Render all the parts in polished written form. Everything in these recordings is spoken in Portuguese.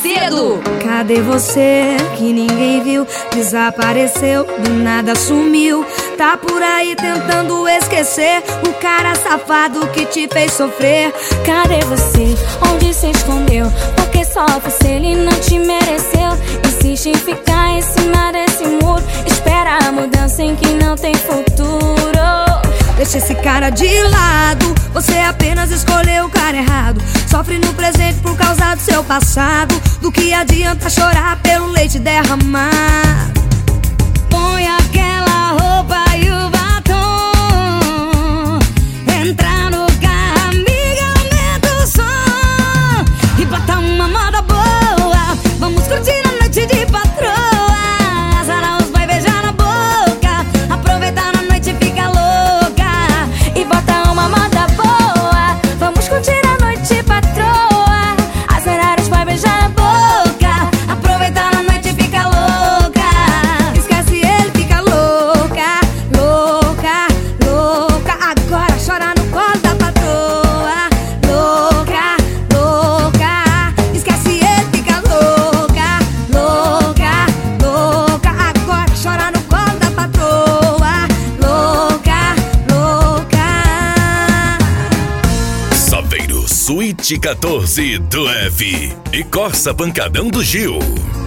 Macedo. Cadê você que ninguém viu? Desapareceu, do nada sumiu. Tá por aí tentando esquecer o cara safado que te fez sofrer. Cadê você? Onde se escondeu? Porque sofre se ele não te mereceu. Insiste em ficar em cima desse muro. Espera a mudança em que não tem futuro. Deixa esse cara de lado, você apenas escolheu o cara errado. Sofre no presente por causa do seu passado. Do que adianta chorar pelo leite derramar? Põe aquela roupa e o batom, entra no carro, amiga, aumenta o som e bota uma moda boa. Vamos curtir a noite de patroa. Azar os vai beijar na boca, aproveitar a noite e fica louca e bota uma moda boa. Vamos curtir a noite, patroa. Azar os vai beijar na boca, aproveitar a noite e fica louca. Esquece ele, fica louca, louca, louca. Agora chora no colo da patroa. Louca, louca. Esquece ele, fica louca, louca, louca. Agora chora no colo da patroa. Louca, louca. Saveiro Suíte 14 do F e Corsa Pancadão do Gil.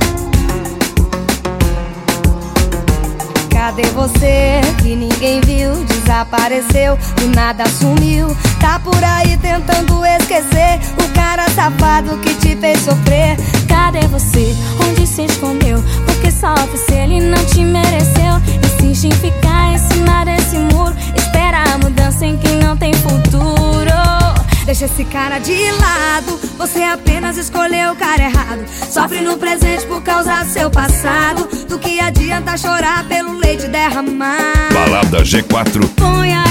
Cadê você que ninguém viu? Desapareceu, do nada sumiu. Tá por aí tentando esquecer o cara safado que te fez sofrer. Cadê você? Onde se escondeu? Porque sofre se ele não te mereceu. Insiste em ficar em cima desse muro. Espera a mudança em que não tem futuro. Deixa esse cara de lado, você apenas escolheu o cara errado. Sofre no presente por causa do seu passado. Do que adianta chorar pelo leite derramar? Balada G4. Põe a